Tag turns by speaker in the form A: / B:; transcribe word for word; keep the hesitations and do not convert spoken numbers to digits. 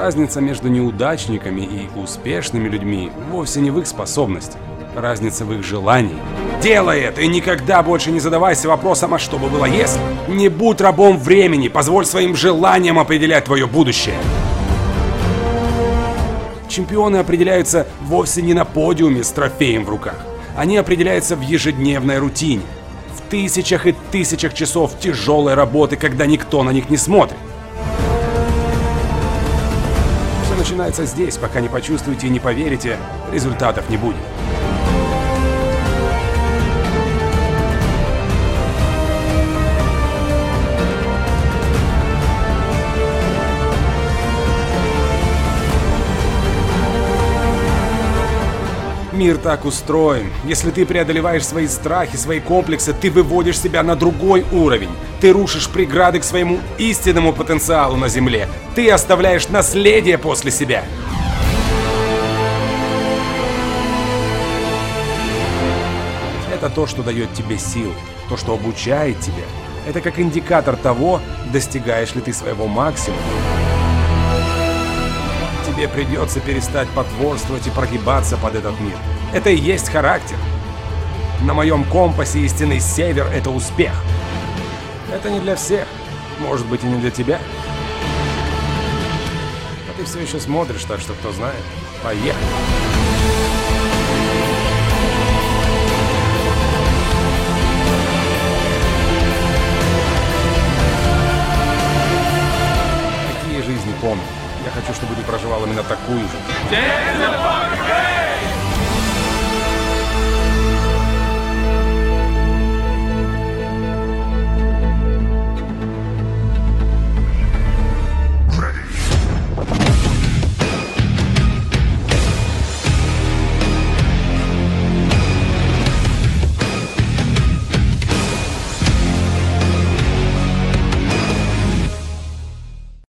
A: Разница между неудачниками и успешными людьми вовсе не в их способностях. Разница в их желании. Делай это и никогда больше не задавайся вопросом, а что бы было если. Не будь рабом времени, позволь своим желаниям определять твое будущее. Чемпионы определяются вовсе не на подиуме с трофеем в руках. Они определяются в ежедневной рутине. В тысячах и тысячах часов тяжелой работы, когда никто на них не смотрит. Все начинается здесь, пока не почувствуете и не поверите, результатов не будет. Мир так устроен. Если ты преодолеваешь свои страхи, свои комплексы, ты выводишь себя на другой уровень. Ты рушишь преграды к своему истинному потенциалу на Земле. Ты оставляешь наследие после себя. Это то, что дает тебе силы, то, что обучает тебя. Это как индикатор того, достигаешь ли ты своего максимума. Тебе придется перестать потворствовать и прогибаться под этот мир. Это и есть характер. На моем компасе истинный север — это успех. Это не для всех. Может быть, и не для тебя. А ты все еще смотришь, так что кто знает. Поехали. Такие жизни помню. Я хочу, чтобы ты проживал именно такую же.